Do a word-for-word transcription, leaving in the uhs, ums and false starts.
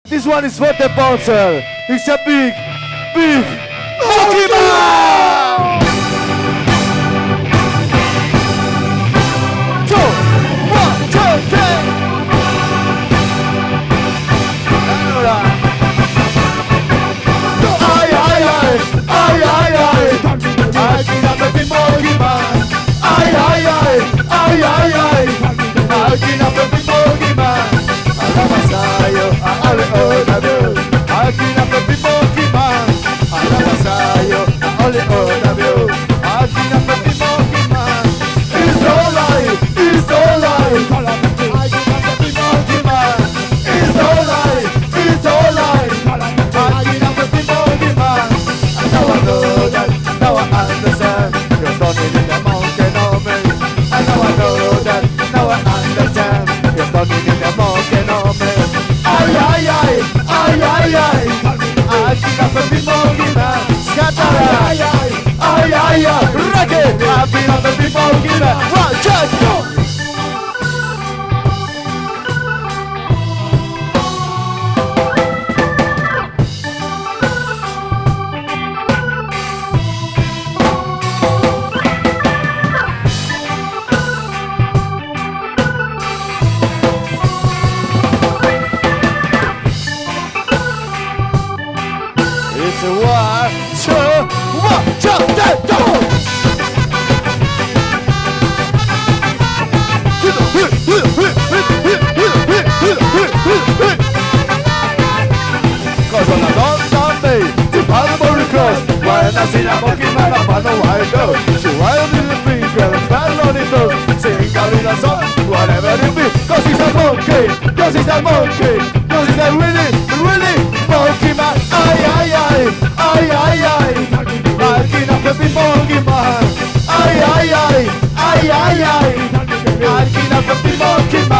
This one is for the bouncer. It's a big, big Monkey Man! Two, one, two, three. Allora. Ai, ai, ai, ai, ai, ai. Alchinando il Monkey Man. Ai, ai, ai, ai, ai, ai. Alchinando il Monkey Man. Alla massaio, alle onaviu. Alchinando il Monkey Man. Alla massaio, alle onaviu. Alchinando il Monkey Man. It's alright, it's alright. Alchinando il Monkey Man. It's alright, it's alright. Alchinando il Monkey Man. Now I know that, now I understand. You're turning in the monkey on me. And now I know that, now I understand. You're turning in the monkey on me. Ay, ay, ay, ay, ay, ay. Alchinando il Monkey Man. Scattare. Ay, ay, ay, ay, ay. Racket. Alchinando il Monkey Man. One, two, go. It's a one, two, one, two, three, go! Cause on a long Sunday, the Palmer cross. When I see a Monkey Man, I find a wild dog. She wild in the feet, well, and fell on his toes. Sing a little song, whatever it be. Cause he's a monkey, cause he's a monkey, cause he's a really, really Monkey Man. Ay, ay, ay, ay, ay, ay. Barking up the Monkey Man. Ay, ay, ay, ay, ay, ay. Barking up the Monkey Man.